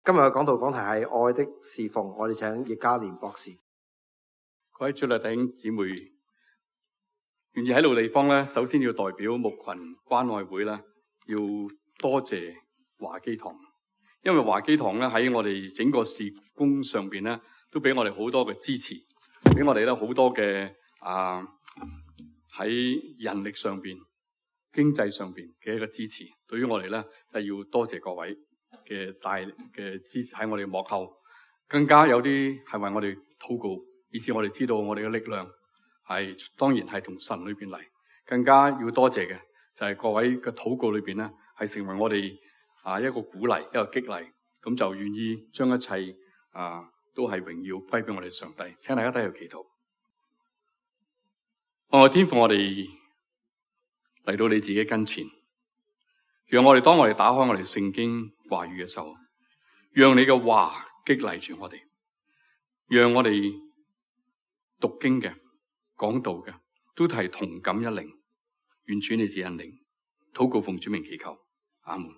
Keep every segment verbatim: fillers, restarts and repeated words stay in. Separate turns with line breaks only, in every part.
今日嘅講道講題係愛的侍奉，我哋請葉嘉年博士。
各位主內弟兄姊妹，願意喺呢個地方咧，首先要代表牧群關愛會咧，要多謝華基堂，因為華基堂咧喺我哋整個事工上邊咧，都俾我哋好多嘅支持，俾我哋咧好多嘅啊喺人力上邊、經濟上邊嘅一個支持。對於我哋咧，係要多謝各位嘅大嘅支持，喺我哋幕後，更加有啲係為我哋禱告，以致我哋知道我哋嘅力量係當然係從神裏邊嚟。更加要多謝嘅就係各位嘅禱告裏邊咧，係成為我哋啊一個鼓勵，一個激勵，咁就願意將一切啊都係榮耀歸俾我哋上帝。請大家低頭祈禱。我天父，我哋嚟到你自己跟前，讓我哋當我哋打開我哋聖經話語嘅時候，讓你嘅話激勵住我哋，讓我哋讀經嘅、講道嘅都係同感一靈，願主你自引領，禱告奉主名祈求，阿門。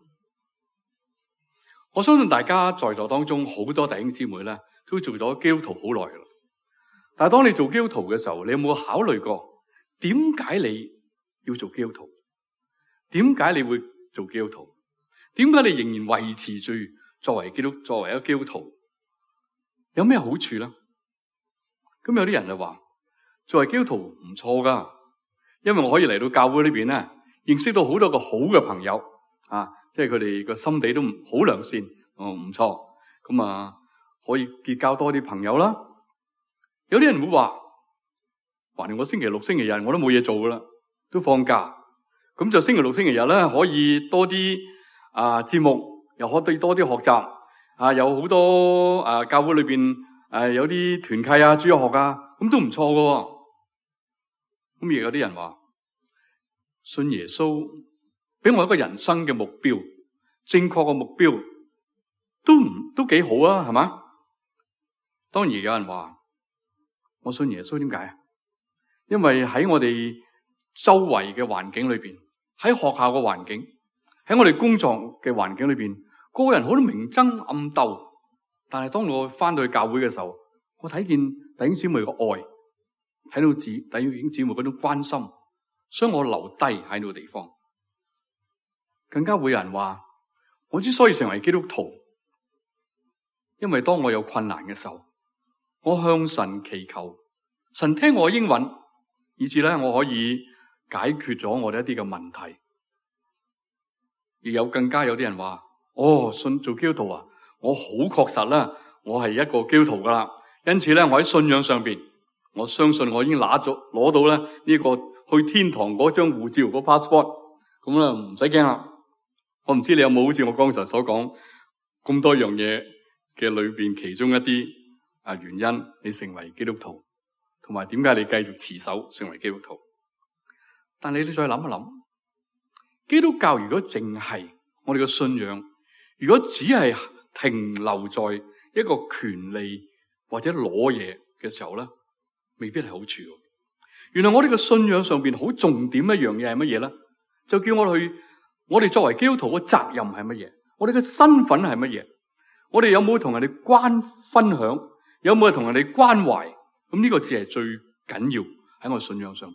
我相信大家在座當中好多弟兄姊妹咧，都做咗基督徒好耐啦。但係當你做基督徒嘅時候，你有冇考慮過點解你要做基督徒？點解你會做基督徒？點解你仍然維持住作為基督作為一個基督徒？有咩好處咧？咁有啲人就話，作為基督徒唔錯噶，因為我可以嚟到教會呢邊咧，認識到好多個好嘅朋友啊，即係佢哋個心地都好良善，哦唔錯，咁啊可以結交多啲朋友啦。有啲人會話，橫掂我星期六、星期日我都冇嘢做噶啦，都放假，咁就星期六、星期日咧可以多啲啊節目，又可以多啲學習啊，有好多啊教會裏邊誒有啲團契啊、主日學啊，咁都唔錯噶。咁亦有啲人話，信耶穌俾我一個人生嘅目標，正確嘅目標都唔都幾好啊，係嘛？當然有人話，我信耶穌點解啊？因為喺我哋周圍嘅環境裏邊，喺學校嘅環境，喺我哋工作嘅環境裏邊，個個人好多明爭暗鬥。但係當我翻到去教會嘅時候，我睇見弟兄姊妹嘅愛，睇到弟兄姊妹嗰種關心，所以我留低喺呢個地方。更加會有人話，我之所以成為基督徒，因為當我有困難嘅時候，我向神祈求，神聽我應允，以致咧我可以解決咗我哋一啲嘅問題。亦有更加有啲人話，哦，信做基督徒啊，我好確實啦，我係一個基督徒噶啦，因此咧，我喺信仰上邊，我相信我已經拿咗攞到咧呢個去天堂嗰張護照嗰 passport， 咁咧唔使驚啦。我唔知你有冇好似我剛才所講咁多樣嘢嘅裏邊其中一啲啊原因，你成為基督徒，同埋點解你繼續持守成為基督徒？但你都再諗一諗，基督教如果淨係我哋嘅信仰，如果只係停留在一個權利或者攞嘢嘅時候咧，未必係好處。原來我哋嘅信仰上邊好重點一樣嘢係乜嘢咧？就叫我哋去，我哋作為基督徒嘅責任係乜嘢？我哋嘅身份係乜嘢？我哋有冇同人哋關分享？有冇同人哋關懷？咁呢個只係最緊要喺我信仰上邊。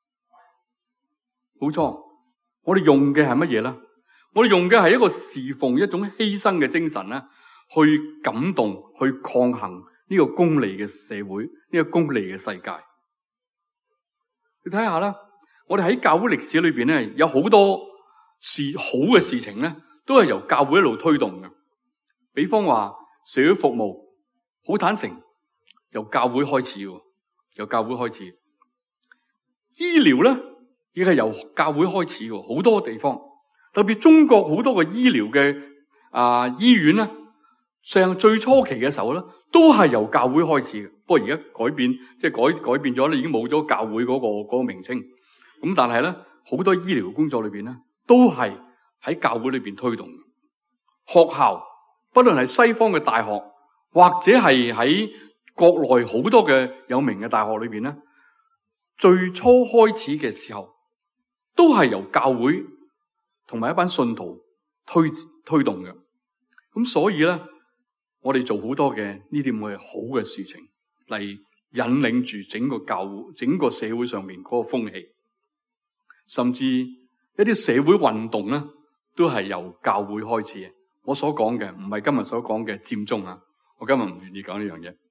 冇錯，我哋用嘅係乜嘢咧？我哋用嘅係一個侍奉、一種犧牲嘅精神咧，去感動、去抗衡呢個功利嘅社會、呢個功利嘅世界。你睇下啦，我哋喺教會歷史裏邊咧，有好多事好嘅事情咧，都係由教會一路推動嘅。比方話社會服務，好坦誠，由教會開始嘅，由教會開始。醫療咧，亦係由教會開始嘅，好多地方。特別中國好多個醫療嘅啊醫院咧，上最初期嘅時候咧，都係由教會開始嘅。不過而家改變，即係改改變咗咧，已經冇咗教會嗰個嗰個名稱。咁但係咧，好多醫療工作裏邊咧，都係喺教會裏邊推動。學校，不論係西方嘅大學，或者係喺國內好多嘅有名嘅大學裏邊咧，最初開始嘅時候，都係由教會同埋一班信徒推推動嘅。咁所以咧， 我哋做好多嘅呢啲咁嘅好嘅事情，嚟引領住整個教會、整個社會上面嗰個風氣，甚至一啲社會運動咧，都係由教會開始嘅。我所講嘅唔係今日所講嘅佔中啊，我今日唔願意講呢樣嘢。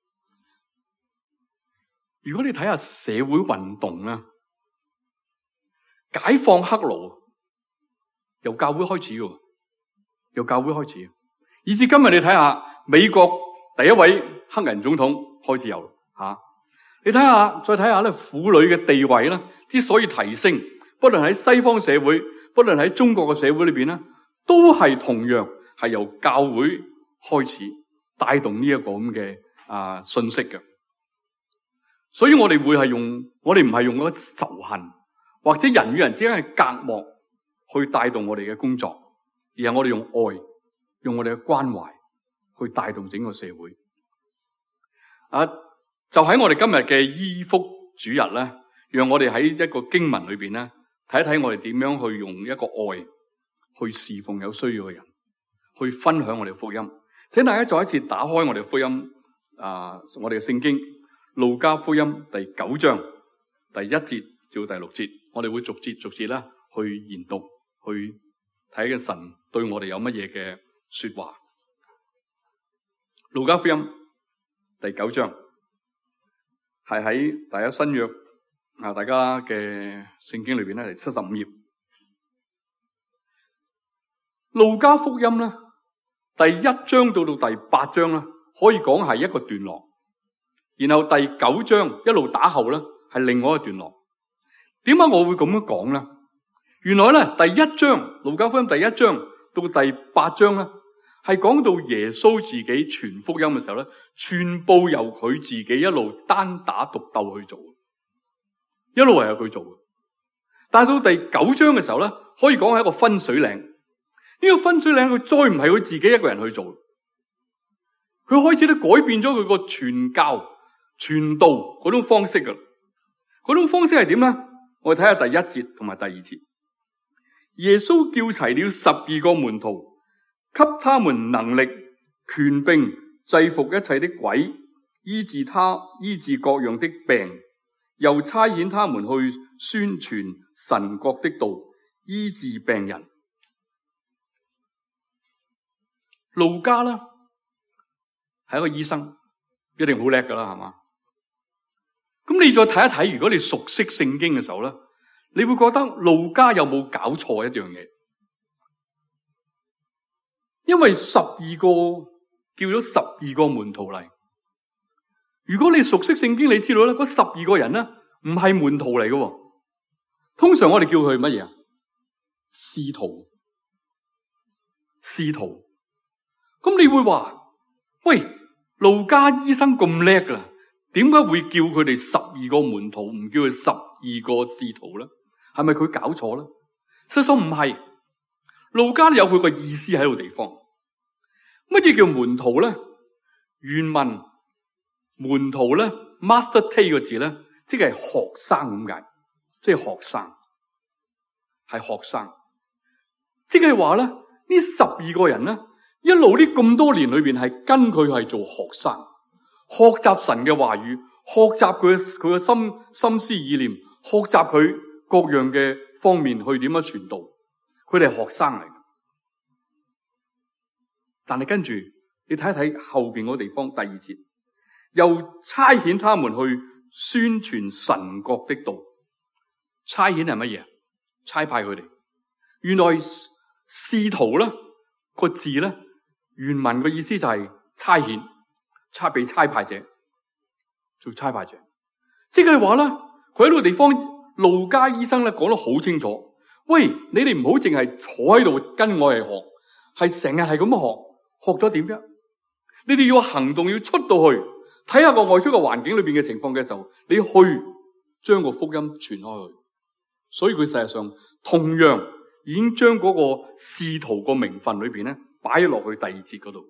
如果你睇下社會運動咧，解放黑奴由教會開始嘅，由教會開始，以至今日你睇下美國第一位黑人總統開始有吓、啊，你睇下再睇下咧，婦女嘅地位咧之所以提升，不論喺西方社會，不論喺中國嘅社會裏邊咧，都係同樣係由教會開始帶動呢一個咁嘅啊信息嘅。所以我哋會係用，我哋唔係用嗰個仇恨或者人與人之間嘅隔膜去帶動我哋嘅工作，而係我哋用愛，用我哋嘅關懷去帶動整個社會。啊，就喺我哋今日嘅衣福主日咧，讓我哋喺一個經文裏邊咧，睇一睇我哋點樣去用一個愛去侍奉有需要嘅人，去分享我哋嘅福音。請大家再一次打開我哋嘅福音啊，我哋嘅聖經。路加福音第九章第一節至到第六節，我哋會逐節逐節啦去研讀，去睇嘅神對我哋有乜嘢嘅說話。路加福音第九章係喺第一新約啊，大家嘅聖經裏邊咧係七十五頁。路加福音咧第一章到到第八章咧，可以講係一個段落。然後第九章一路打後咧，係另外一個段落。點解我會咁樣講咧？原來咧第一章路加福音第一章到第八章咧，係講到耶穌自己傳福音嘅時候咧，全部由佢自己一路單打獨鬥去做，一路係由佢做嘅。但係到第九章嘅時候咧，可以講係一個分水嶺。呢個分水嶺佢再唔係佢自己一個人去做，佢開始咧改變咗佢個傳教傳道嗰種方式噶，嗰種方式係點咧？我哋睇下第一節同埋第二節。耶穌叫齊了十二個門徒，給他們能力、權柄，制服一切的鬼，醫治他，醫治各樣的病，又差遣他們去宣傳神國的道，醫治病人。路加啦，係一個醫生，一定好叻噶啦，係嘛？咁你再睇一睇，如果你熟悉聖經嘅時候咧，你會覺得路加有冇搞錯一樣嘢？因為十二個叫咗十二個門徒嚟，如果你熟悉聖經，你知道咧，嗰十二個人咧唔係門徒嚟嘅，通常我哋叫佢乜嘢啊？使徒，使徒。咁你會話，喂，路加醫生咁叻啦，點解會叫佢哋十二個門徒，唔叫佢十二個使徒咧？係咪佢搞錯咧？實際上唔係，路加有佢個意思喺度地方。乜嘢叫門徒咧？原文門徒咧 ，master T 個字咧，即係學生咁解，即係學生，係學生，即係話咧，呢十二個人咧。一路呢咁多年裏邊係跟佢係做學生，學習神嘅話語，學習佢佢嘅心心思意念，學習佢各樣嘅方面去點樣傳道。佢哋係學生嚟，但係跟住你睇一睇後邊嗰個地方，第二節又差遣他們去宣傳神國的道。差遣係乜嘢？差派佢哋。原來使徒咧個字咧。原文嘅意思就係差遣，差被差派者，做差派者，即係話咧，佢喺呢個地方，路加醫生咧講得好清楚。喂，你哋唔好淨係坐喺度跟我嚟學，係成日係咁學，學咗點啫？你哋要行動，要出到去睇下個外出嘅環境裏邊嘅情況嘅時候，你去將個福音傳開去。所以佢實際上同樣已經將嗰個使徒個名分裏邊咧。擺落去第二節嗰度，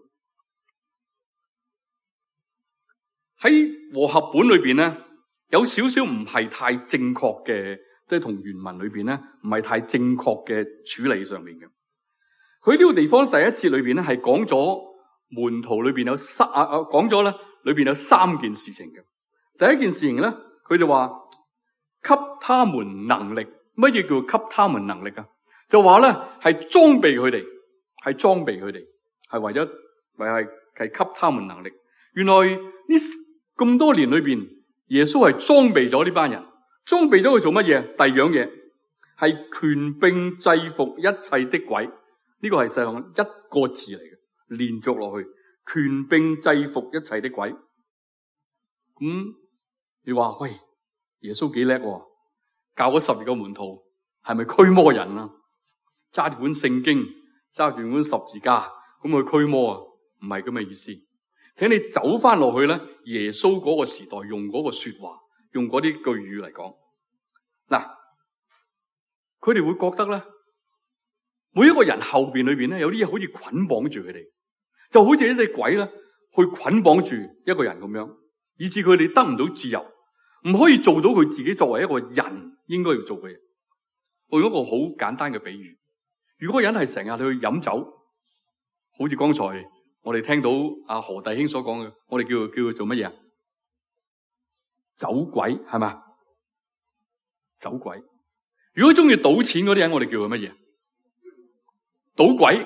喺和合本裏邊咧，有少少唔係太正確嘅，即係同原文裏邊咧唔係太正確嘅處理上面嘅。佢呢個地方第一節裏邊咧係講咗門徒裏邊有三啊啊講咗咧，裏邊有三件事情嘅。第一件事情咧，佢就話給他們能力。乜嘢叫給他們能力啊？就話咧係裝備佢哋，係裝備佢哋，係為咗為係係給他們能力。原來呢咁多年裏邊，耶穌係裝備咗呢班人，裝備咗佢做乜嘢？第二樣嘢係權柄制服一切的鬼。呢個係世上一個字嚟嘅，連續落去，權柄制服一切的鬼。咁、嗯、你話喂，耶穌幾叻喎？教咗十二個門徒，係咪驅魔人啊？揸住本聖經，揸住本十字架，咁去驅魔啊？唔係咁嘅意思。請你走翻落去咧，耶穌嗰個時代用嗰個說話，用嗰啲句語嚟講。嗱，佢哋會覺得咧，每一個人後邊裏邊咧，有啲嘢好似捆綁住佢哋，就好似一隻鬼咧去捆綁住一個人咁樣，以致佢哋得唔到自由，唔可以做到佢自己作為一個人應該要做嘅嘢。我用一個好簡單嘅比喻，如果個人係成日去飲酒，好似剛才我哋聽到阿何弟兄所講嘅，我哋叫叫佢做乜嘢？酒鬼係嘛？酒鬼。如果中意賭錢嗰啲人，我哋叫佢乜嘢？賭鬼。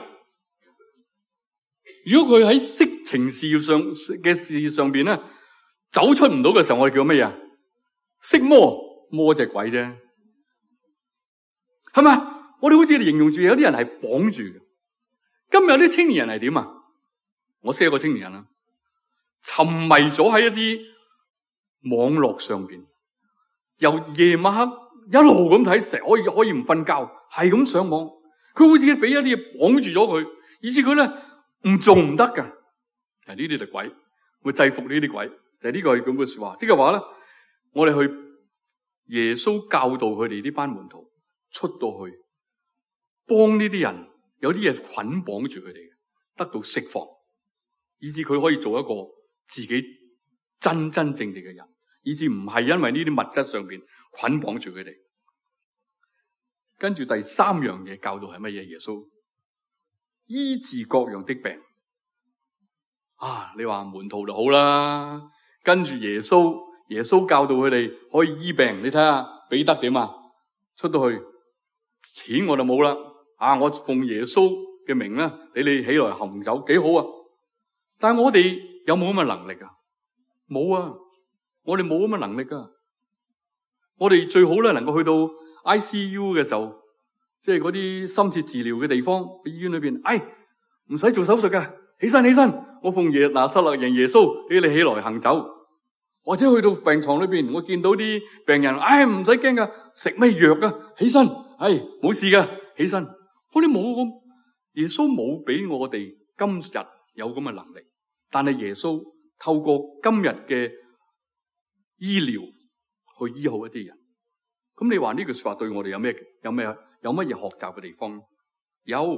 如果佢喺色情事業上嘅事業上邊咧，走出唔到嘅時候，我哋叫乜嘢？色魔，魔隻鬼啫，係咪？我哋好似形容住有啲人係綁住嘅。今日啲青年人係點啊？我識一個青年人啦，沉迷咗喺一啲網絡上邊，由夜晚黑一路咁睇，成日可以可以唔瞓覺，係咁上網。佢好似俾一啲嘢綁住咗佢，以致佢咧唔做唔得噶。嗱，呢啲就鬼，會制服呢啲鬼，就係呢個咁嘅說話。即係話咧，我哋去耶穌教導佢哋呢班門徒出到去，幫呢啲人有啲嘢捆綁住佢哋，得到釋放。以致佢可以做一個自己真真正正嘅人，以致唔係因為呢啲物質上邊捆綁住佢哋。跟住第三樣嘢教導係乜嘢？耶穌醫治各樣的病。啊，你話門徒就好啦，跟住耶穌，耶穌教導佢哋可以醫病。你睇下彼得點啊？出到去，錢我就冇啦，啊，我奉耶穌嘅名咧，你哋起來行走，幾好啊！但係我哋有冇咁嘅能力啊？冇啊！我哋冇咁嘅能力啊！我哋最好咧能夠去到 I C U 嘅時候，即係嗰啲深切治療嘅地方，醫院裏邊，哎，唔使做手術㗎，起身起身，我奉耶拿撒勒人耶穌，俾你起來行走。或者去到病床裏邊，我見到啲病人，哎，唔使驚㗎，食咩藥啊？起身，哎，冇事㗎，起身。我哋冇咁，耶穌冇俾我哋今日有咁嘅能力，但係耶穌透過今日嘅醫療去醫好一啲人。咁你話呢句說話對我哋有咩有咩有乜嘢學習嘅地方？有，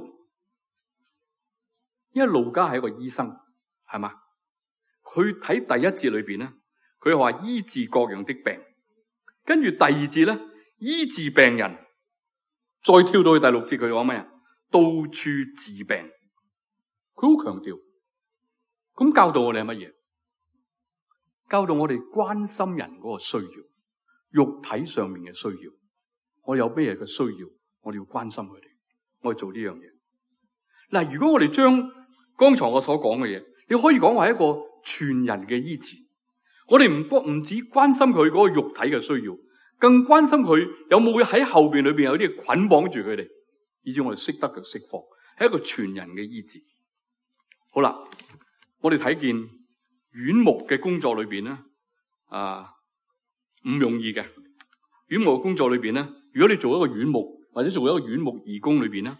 因為路加係一個醫生，係嘛？佢睇第一節裏邊咧，佢話醫治各樣的病，跟住第二節咧醫治病人，再跳到去第六節佢話咩啊？到處治病，佢好強調。咁教導我哋係乜嘢？教導我哋關心人嗰個需要，肉體上面嘅需要。我哋有咩嘢嘅需要，我哋要關心佢哋，我哋做呢樣嘢。嗱，如果我哋將剛才我所講嘅嘢，你可以講話一個全人嘅醫治。我哋唔唔止關心佢嗰個肉體嘅需要，更關心佢有冇喺後邊裏邊有啲捆綁住佢哋，以至我哋識得嘅釋放，係一個全人嘅醫治。好啦。我哋睇見院牧嘅工作裏邊咧，啊唔容易嘅。院牧嘅工作裏邊咧，如果你做一個院牧或者做一個院牧義工裏邊咧，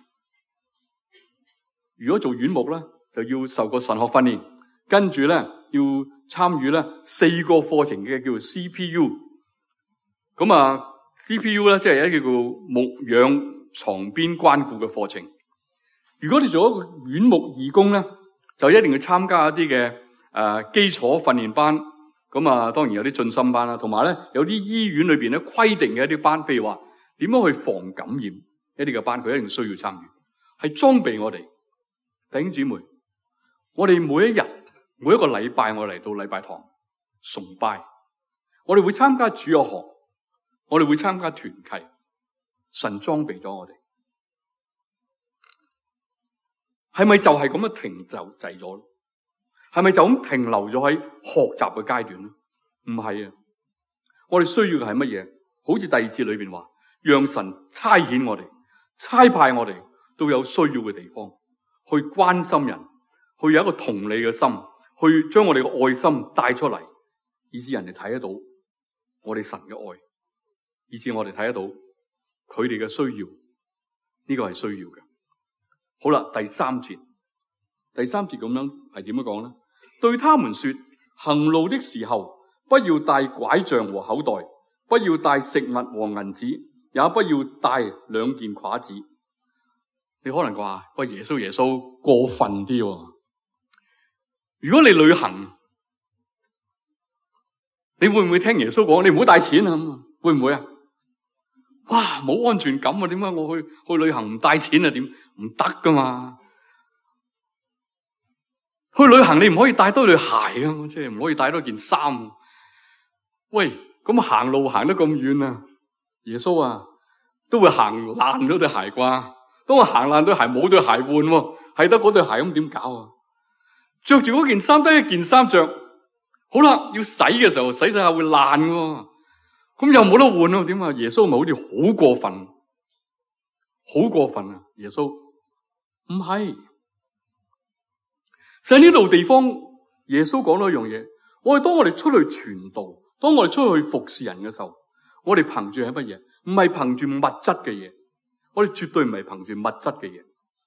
如果做院牧咧，就要受過神學訓練，跟住咧要參與咧四個課程嘅叫做 C P U。咁啊 C P U 咧即係一個叫做牧養床邊關顧嘅課程。如果你做一個院牧義工咧，就一定要參加一啲嘅誒基礎訓練班，咁啊當然有啲進深班啦，同埋咧有啲醫院裏邊咧規定嘅一啲班，譬如話點樣去防感染一啲嘅班，佢一定需要參與，係裝備我哋弟兄姊妹。 我哋每一日每一個禮拜，我嚟到禮拜堂崇拜，我哋會參加主日學，我哋會參加團契，神裝備咗我哋，係咪就係咁樣停就滯咗？係咪就咁停留咗喺學習嘅階段咧？唔係啊！我哋需要嘅係乜嘢？好似第二節裏邊話，讓神差遣我哋，差派我哋到有需要嘅地方，去關心人，去有一個同理嘅心，去將我哋嘅愛心帶出嚟，以致人哋睇得到我哋神嘅愛，以致我哋睇得到佢哋嘅需要。呢個係需要嘅。好啦，第三節，第三節咁樣係點樣講咧？對他們說，行路的時候，不要帶拐杖和口袋，不要帶食物和銀子，也不要帶兩件褂子。你可能話：喂，耶穌耶穌過分啲喎。如果你旅行，你會唔會聽耶穌講？你唔好帶錢啊？會唔會啊？哇，冇安全感啊！點解我去去旅行唔帶錢啊？點唔得噶嘛？去旅行你唔可以帶多對鞋啊，即係唔可以帶多件衫。喂，咁行路行得咁遠啊，耶穌啊，都會行爛咗對鞋啩？當我行爛對鞋，冇對鞋換喎，係得嗰對鞋，咁點搞啊？着住嗰件衫得一件衫着，好啦，要洗嘅時候洗洗下會爛喎，咁又冇得換啊？點啊？耶穌咪好似好過分，好過分啊！耶穌唔係。就喺呢度地方，耶穌講到一樣嘢，我哋當我哋出去傳道，當我哋出去服侍人嘅時候，我哋憑住係乜嘢？唔係憑住物質嘅嘢，我哋絕對唔係憑住物質嘅嘢，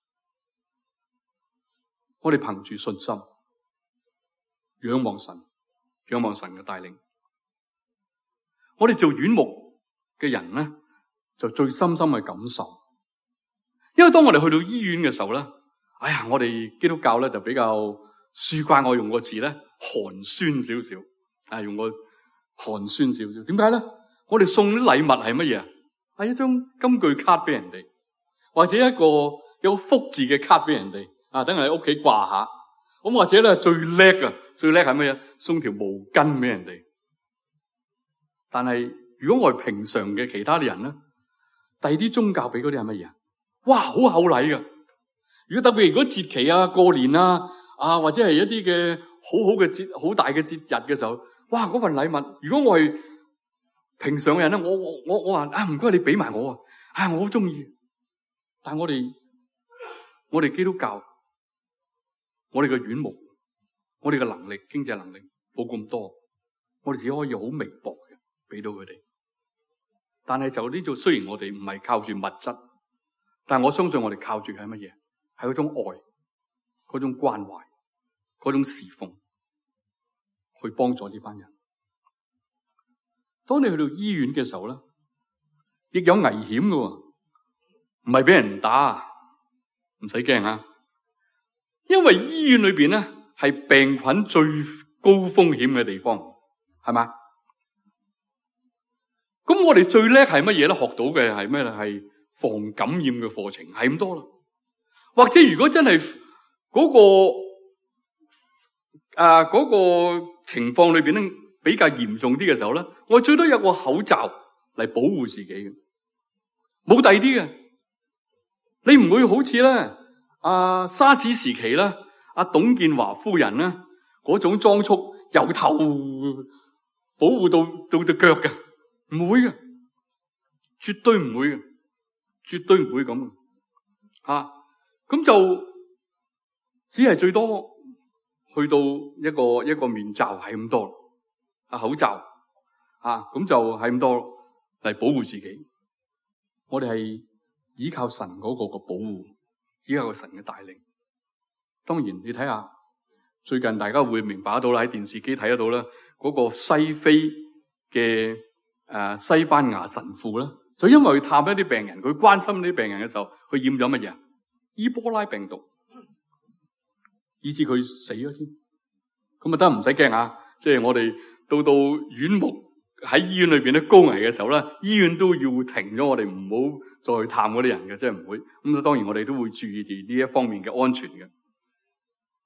我哋憑住信心，仰望神，仰望神嘅帶領。我哋做院牧嘅人咧，就最深深嘅感受，因為當我哋去到醫院嘅時候咧。哎呀，我哋基督教咧就比較書慣，我用個字咧寒酸少少，啊用個寒酸少少。點解咧？我哋送啲禮物係乜嘢？係一張金句卡俾人哋，或者一個有個福字嘅卡俾人哋，啊等人喺屋企掛下。咁或者咧最叻啊，最叻係乜嘢？送條毛巾俾人哋。但係如果我係平常嘅其他啲人咧，第二啲宗教俾嗰啲係乜嘢？哇，好厚禮噶！如果特別如果節期啊、過年啊、啊或者係一啲嘅好好嘅節、好大嘅節日嘅時候，哇！嗰份禮物，如果我係平常嘅人咧，我我我我話啊，唔該你俾埋我啊，啊我好中意。但係我哋我哋基督教，我哋嘅院牧，我哋嘅能力、經濟能力冇咁多，我哋只可以好微薄嘅俾到佢哋。但係就呢度，雖然我哋唔係靠住物質，但係我相信我哋靠住嘅係乜嘢？係嗰種愛，嗰種關懷，嗰種侍奉，去幫助呢班人。當你去到醫院嘅時候咧，亦有危險嘅，唔係俾人打，唔使驚啊！因為醫院裏邊咧係病菌最高風險嘅地方，係嘛？咁我哋最叻係乜嘢咧？學到嘅係咩咧？係防感染嘅課程，係咁多啦。或者如果真係嗰個誒嗰個情況裏邊咧比較嚴重啲嘅時候咧，我最多有個口罩嚟保護自己嘅，冇第二啲嘅。你唔會好似咧阿沙士時期咧阿董建華夫人咧嗰種裝束由頭保護到到隻腳嘅，唔會嘅，絕對唔會嘅，絕對唔會咁嘅吓。咁就只係最多去到一個一個面罩係咁多，啊口罩啊咁就係咁多嚟保護自己。我哋係依靠神嗰個個保護，依靠神嘅帶領。當然你睇下最近大家會明白到啦，喺電視機睇得到啦，嗰個西非嘅誒西班牙神父啦，就因為佢探一啲病人，佢關心啲病人嘅時候，佢驗咗乜嘢？伊波拉病毒，以致佢死咗添。咁啊得唔使驚啊！即係我哋到到院牧喺醫院裏邊咧高危嘅時候咧，醫院都要停咗，我哋唔好再去探嗰啲人嘅，即係唔會。咁當然我哋都會注意住呢一方面嘅安全嘅。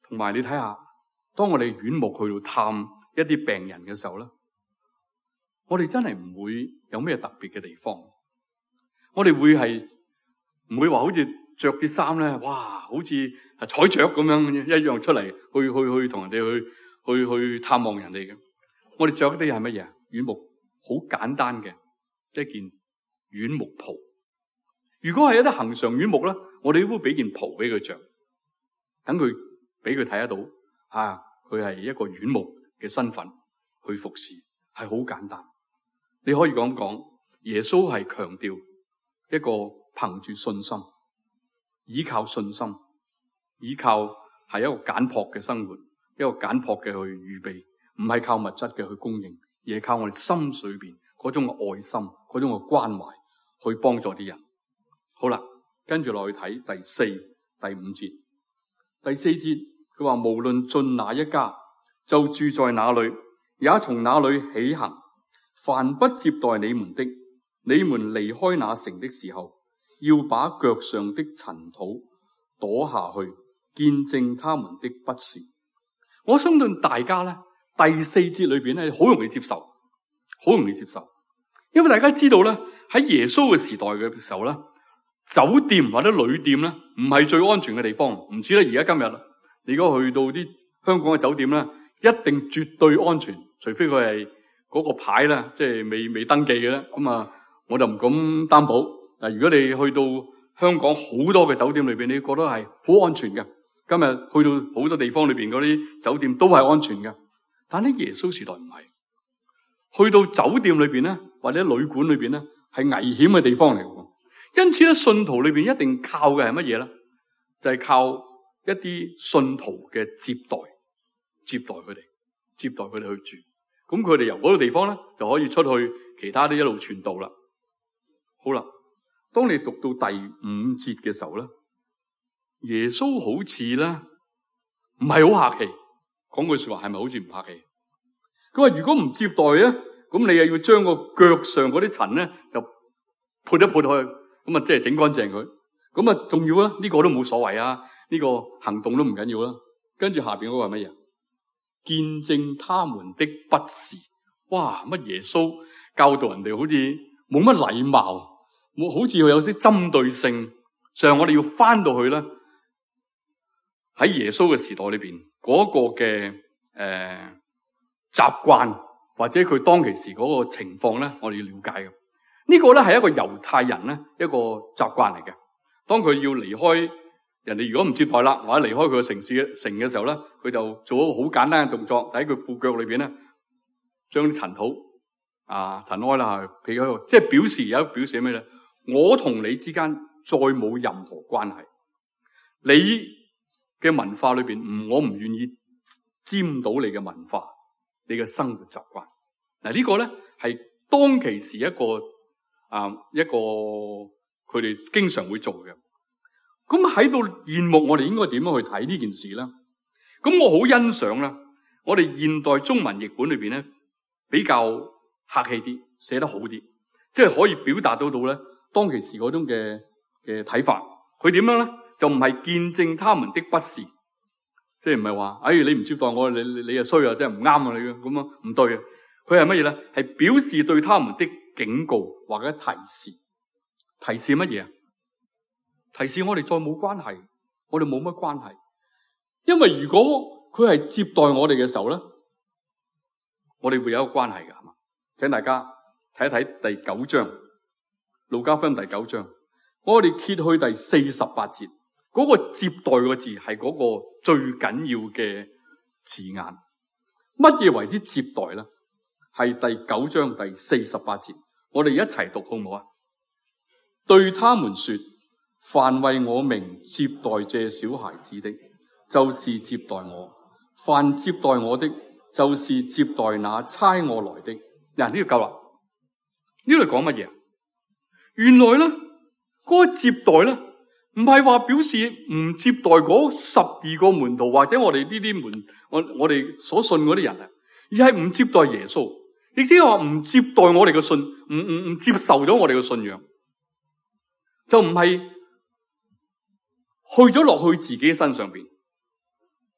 同埋你睇下，當我哋院牧去到探一啲病人嘅時候咧，我哋真係唔會有咩特別嘅地方。我哋會係唔會話好似着啲衫咧，哇，好似彩雀咁樣一樣出嚟，去去去同人哋去去去探望人哋嘅。我哋着啲係乜嘢？院牧好簡單嘅一件院牧袍。如果係一啲恆常院牧咧，我哋都會俾件袍俾佢着，等佢俾佢睇得到，啊，佢係一個院牧嘅身份去服侍，係好簡單。你可以講講，耶穌係強調一個憑住信心，依靠信心，依靠係一個簡樸嘅生活，一個簡樸嘅去預備，唔係靠物質嘅去供應，而係靠我哋心裏邊嗰種嘅愛心，嗰種嘅關懷去幫助啲人。好啦，跟住落去睇第四、第五節。第四節佢話，無論進哪一家，就住在哪裏，也從哪裏起行。凡不接待你們的，你們離開那城的時候，要把腳上的塵土躲下去，見證他們的不是。我相信大家咧，第四節裏邊咧，好容易接受，好容易接受，因為大家知道咧，喺耶穌嘅時代嘅時候咧，酒店或者旅店咧，唔係最安全嘅地方。唔知咧，而家今日你如果去到啲香港嘅酒店咧，一定絕對安全，除非佢係嗰個牌咧，即係未未登記嘅咧。咁啊，我就唔敢擔保。但如果你去到香港好多嘅酒店裏邊，你覺得係好安全嘅。今日去到好多地方裏邊嗰啲酒店都係安全嘅。但喺耶穌時代唔係，去到酒店裏邊咧，或者旅館裏邊咧，係危險嘅地方嚟嘅。因此咧，信徒裏邊一定靠嘅係乜嘢咧？就係、是、靠一啲信徒嘅接待，接待佢哋，接待佢哋去住。咁佢哋由嗰個地方咧，就可以出去其他啲一路傳道啦。好啦，當你讀到第五節嘅時候咧，耶穌好似咧唔係好客氣，講句說話係咪好似唔客氣？佢話如果唔接待咧，咁你又要將個腳上嗰啲塵咧就潑一潑去。咁啊，即係整乾淨佢，咁啊，重要啦，呢個都冇所謂啊，呢個行動都唔緊要啦。跟住下邊嗰個係乜嘢？見證他們的不是。哇，乜耶穌教導人哋好似冇乜禮貌，冇好似有啲針對性。上我哋要翻到去咧，喺耶穌嘅時代裏邊嗰個嘅誒習慣，或者佢當其時嗰個情況咧，我哋要了解嘅。呢個咧係一個猶太人咧一個習慣嚟嘅。當佢要離開人哋，如果唔接待啦，或者離開佢嘅城市嘅城嘅時候咧，佢就做一個好簡單嘅動作，喺佢褲腳裏邊咧，將啲塵土啊塵埃啦，撇開佢，即係表示有表示咩咧？我同你之間再冇任何關係。你嘅文化裏邊，唔我唔願意沾到你嘅文化，你嘅生活習慣。嗱、這個、呢個咧係當其時一個。啊，一個佢哋經常會做嘅。咁喺度現目，我哋應該點樣去睇呢件事咧？咁我好欣賞咧，我哋現代中文譯本裏邊咧比較客氣啲，寫得好啲，即係可以表達到到咧當其時嗰種嘅嘅睇法。佢點樣咧？就唔係見證他們的不是，即係唔係話，哎，你唔接待我，你你你又衰啊，即係唔啱啊，你嘅咁樣唔對啊。佢係乜嘢咧？係表示對他們的警告或者提示。提示乜嘢啊？提示我哋再冇關係，我哋冇乜關係。因為如果佢係接待我哋嘅時候咧，我哋會有一個關係嘅，係嘛？請大家睇一睇第九章，路加福音第九章，我哋揭去第四十八節，嗰個接待個字係嗰個最緊要嘅字眼。乜嘢為之接待咧？係第九章第四十八節，我哋一齊讀好唔好啊？對他們說，凡為我名接待這小孩子的，就是接待我；凡接待我的，就是接待那差我來的。嗱，呢度夠啦。呢度講乜嘢？原來咧，嗰個接待咧，唔係話表示唔接待嗰十二個門徒或者我哋呢啲門，我我哋所信嗰啲人啊，而係唔接待耶穌，亦即係話唔接待我哋嘅信，唔唔唔接受咗我哋嘅信仰，就唔係去咗落去自己身上邊，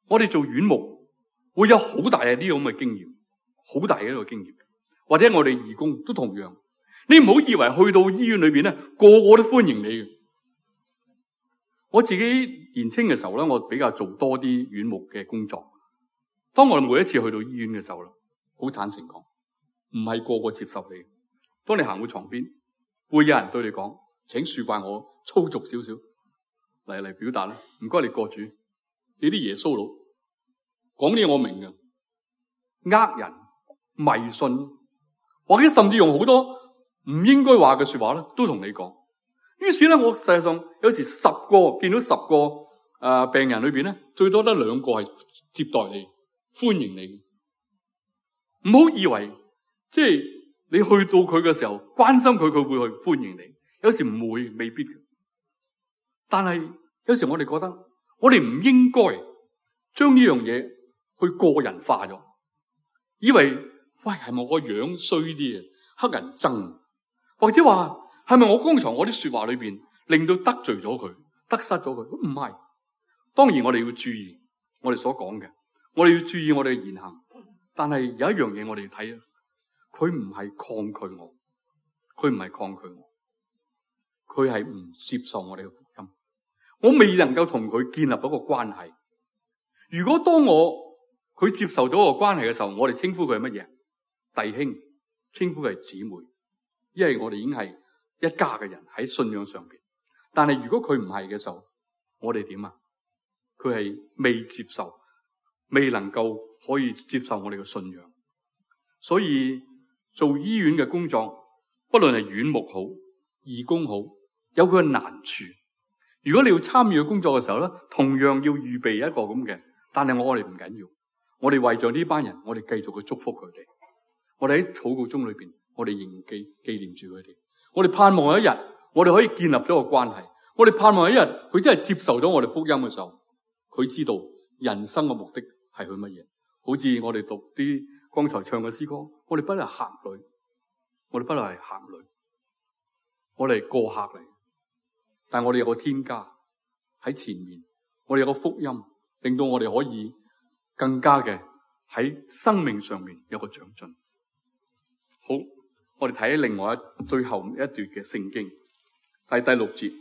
我哋做院牧會有好大嘅呢種咁嘅經驗，好大嘅一個經驗，或者我哋義工都同樣。你唔好以為去到醫院裏邊咧，個個都歡迎你嘅。我自己年青嘅時候咧，我比較做多啲院牧嘅工作。當我哋每一次去到醫院嘅時候啦，好坦誠講，唔係個個接受你。當你行到床邊，會有人對你講，請恕怪我粗俗少少嚟嚟表達啦。唔該你過主，你啲耶穌佬講啲嘢我明嘅，呃人迷信，或者甚至用好多唔應該話嘅說話咧，都同你講。於是咧，我實際上有時十個見到十個誒、呃、病人裏邊咧，最多得兩個係接待你、歡迎你。唔好以為即係你去到佢嘅時候關心佢，佢會去歡迎你。有時唔會，未必嘅。但係有時我哋覺得，我哋唔應該將呢樣嘢去個人化咗，以為喂係咪我個樣衰啲啊，乞人憎，或者話。係咪我剛才我啲說話裏邊令到得罪咗佢，得失咗佢？唔係。當然我哋要注意我哋所講嘅，我哋要注意我哋嘅言行。但係有一樣嘢我哋要睇啊，佢唔係抗拒我，佢唔係抗拒我，佢係唔接受我哋嘅福音。我未能夠同佢建立一個關係。如果當我佢接受咗個關係嘅時候，我哋稱呼佢係乜嘢？弟兄，稱呼佢係姊妹，因為我哋已經係一家嘅人喺信仰上邊。但係如果佢唔係嘅時候，我哋點啊？佢係未接受，未能夠可以接受我哋嘅信仰。所以做醫院嘅工作，不論係院牧好、義工好，有佢嘅難處。如果你要參與嘅工作嘅時候咧，同樣要預備一個咁嘅。但係我哋唔緊要，我哋為咗呢班人，我哋繼續去祝福佢哋。我哋喺禱告中裏邊，我哋仍記紀念住佢哋。我哋盼望有一日，我哋可以建立咗個關係。我哋盼望有一日，佢真係接受咗我哋福音嘅時候，佢知道人生嘅目的係佢乜嘢。好似我哋讀啲剛才唱嘅詩歌，我哋不係客旅，我哋不係客旅，我哋係過客嚟。但係我哋有個天家喺前面，我哋有個福音，令到我哋可以更加嘅喺生命上面有個長進。好。我哋睇另外一最後一段嘅聖經，係第六節。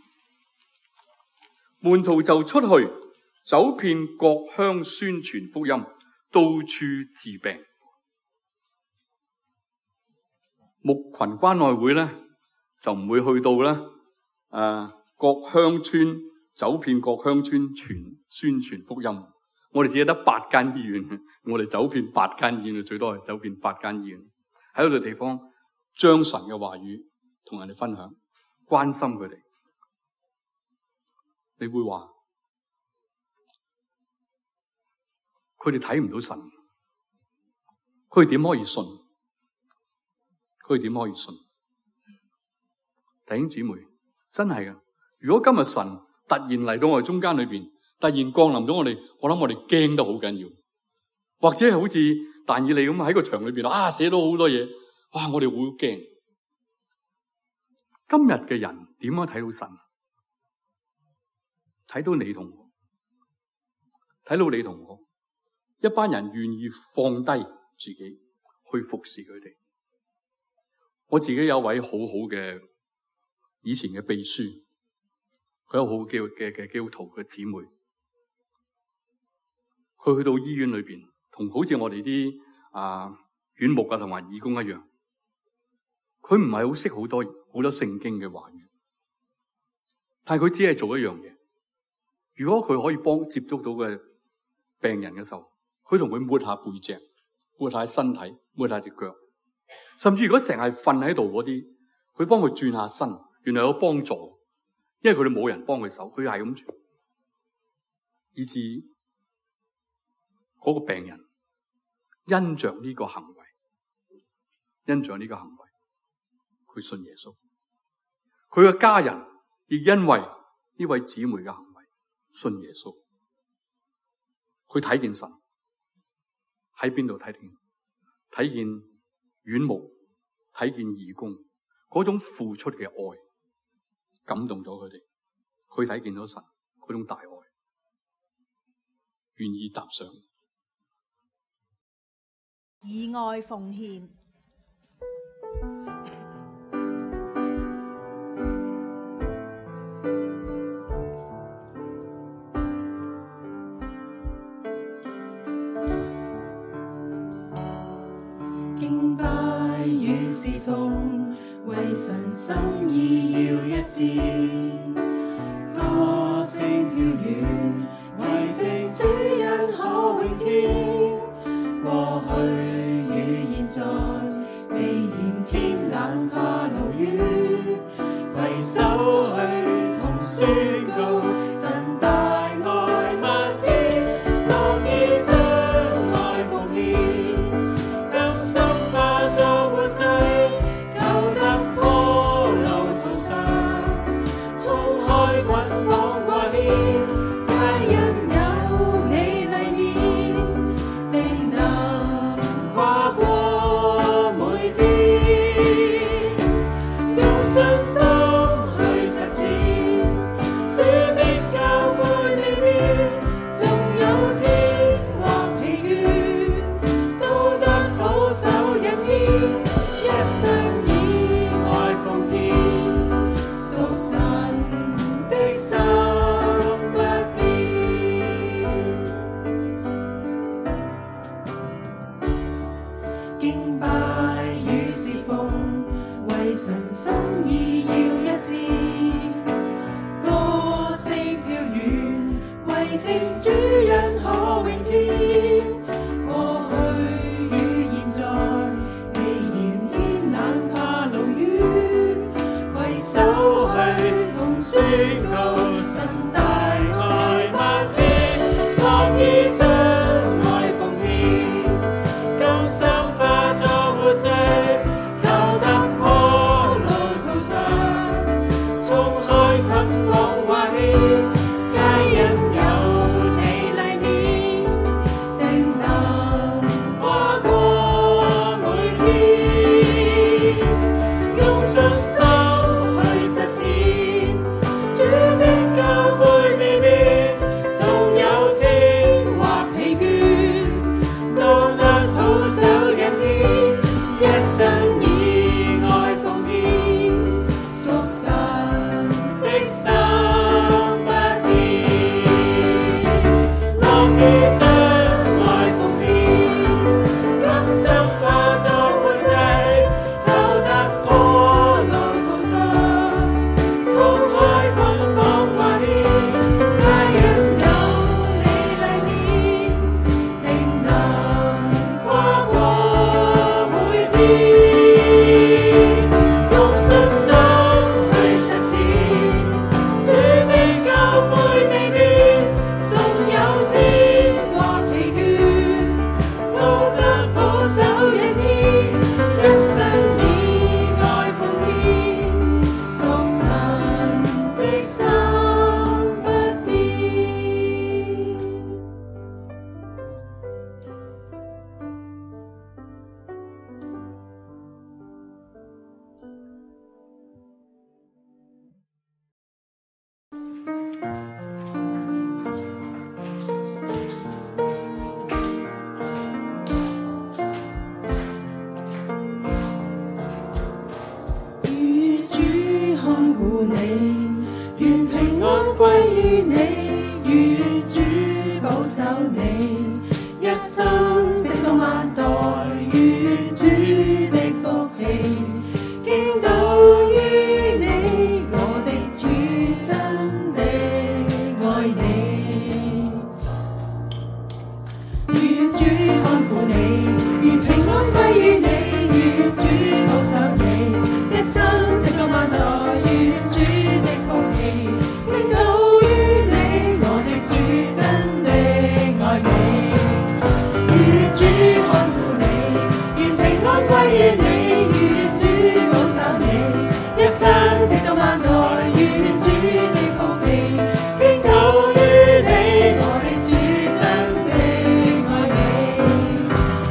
門徒就出去，走遍各鄉宣傳福音，到處治病。牧群關愛會咧，就唔會去到咧，誒、呃，各鄉村走遍各鄉村傳宣傳福音。我哋只係得八間醫院，我哋走遍八間醫院，最多係走遍八間醫院，喺嗰度地方。將神嘅話語同人哋分享，關心佢哋。你會話佢哋睇唔到神，佢哋點可以信？佢哋點可以信？弟兄姊妹，真係噶！如果今日神突然嚟到我哋中間裏邊，突然降臨咗我哋，我諗我哋驚得好緊要，或者係好似但以理咁喺個牆裏邊啊，寫到好多嘢。哇！我哋會驚。今日嘅人點樣睇到神？睇到你同我，睇到你同我，一班人願意放低自己去服侍佢哋。我自己有位好好嘅以前嘅秘書，佢有好嘅嘅嘅基督徒嘅姊妹，佢去到醫院裏邊，同好似我哋啲啊院牧啊同埋義工一樣。佢唔係好識好多好多聖經嘅話語，但係佢只係做一樣嘢。如果佢可以幫接觸到嘅病人嘅時候，佢同佢抹下背脊，抹下身體，抹下隻腳，甚至如果成日瞓喺度嗰啲，佢幫佢轉下身，原來有幫助。因為佢哋冇人幫佢手，佢係咁轉，以致嗰個病人因着呢個行為，因着呢個行為。佢信耶穌，佢嘅家人亦因為呢位姊妹嘅行為信耶穌。佢睇見神喺邊度？睇見睇見院牧，睇見義工嗰種付出嘅愛，感動咗佢哋。佢睇見咗神嗰種大愛。 願意踏上。
以愛奉獻。
敬拜與侍奉，為神心意要一致。歌聲飄遠，為藉主恩可永添。過去與現在，避嫌天冷怕流雨，攜手去同宣告神大愛萬邊，樂意將愛奉獻，甘心化作活祭，求得坡路途上，衝開捆綁掛牽，皆因有你麗面，定能跨過每天，用信心去實踐主的教誨未變，縱有天或疲倦，都得保守引牽，一生以愛奉獻，屬神的心不變。敬拜與侍奉，為神心意要一致。歌聲飄遠，為藉主恩可永添。過去與現在，避嫌天冷怕流雨，攜手去同宣告神大愛萬天，樂意將愛奉獻，甘心化作活祭，求得坡路途上，衝開捆綁掛牽，皆因有你麗面，定能跨過每天，用信心去實踐主的教誨未變，縱有天或疲倦，都得保守引牽，一生以愛奉獻，屬神的心不變，樂意將愛奉獻，甘心化作活祭，求得坡路途上，衝開捆綁掛牽，皆因有你麗面，定能跨過每天，用信心去實踐主的教誨未變，縱有天或疲倦，都得保守引牽，一生以愛奉獻，屬神的心不變。願主看顧你，願平安歸於你，願主保守你，一生直到萬代，願主的福氣傾倒於你，我的主真的愛你。願主看顧你，願平安歸於你，願主保守你，一生直到萬代，願主的福氣傾倒於你，我的主真的愛你。願主看顧你，願平安歸於你，願主保守你，一生直到萬代，願主的福氣傾倒於你，我的主真的愛你。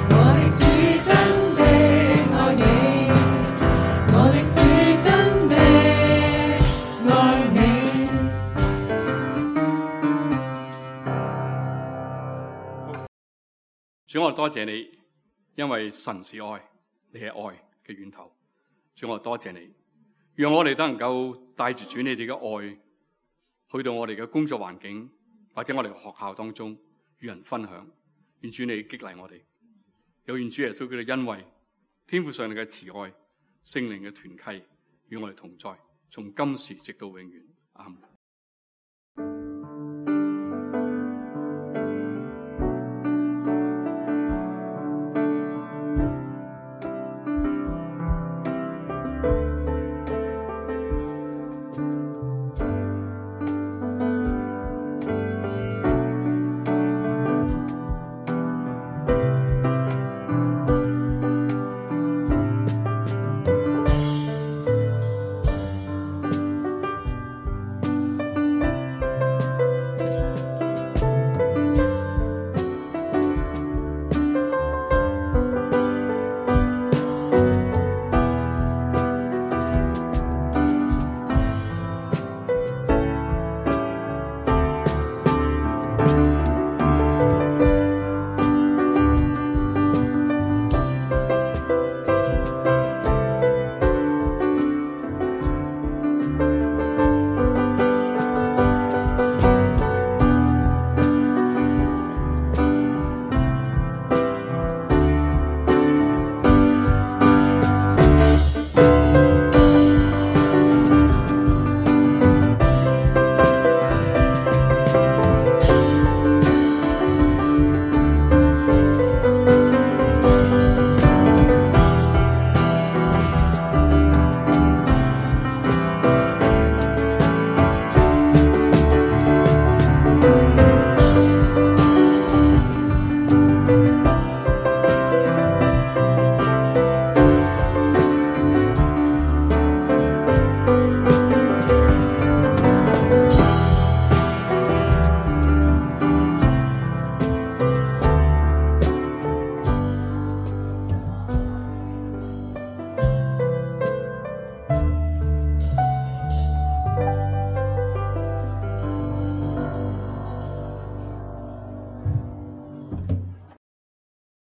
主，我多謝你，因為神是愛，你係愛嘅源頭。主，我多謝你，讓我哋都能夠帶住主你哋嘅愛，去到我哋嘅工作環境或者我哋嘅學校當中與人分享。願主你激勵我哋，有願主耶穌佢哋恩惠、天父上帝嘅慈愛、聖靈嘅團契與我哋同在，從今時直到永遠。阿們。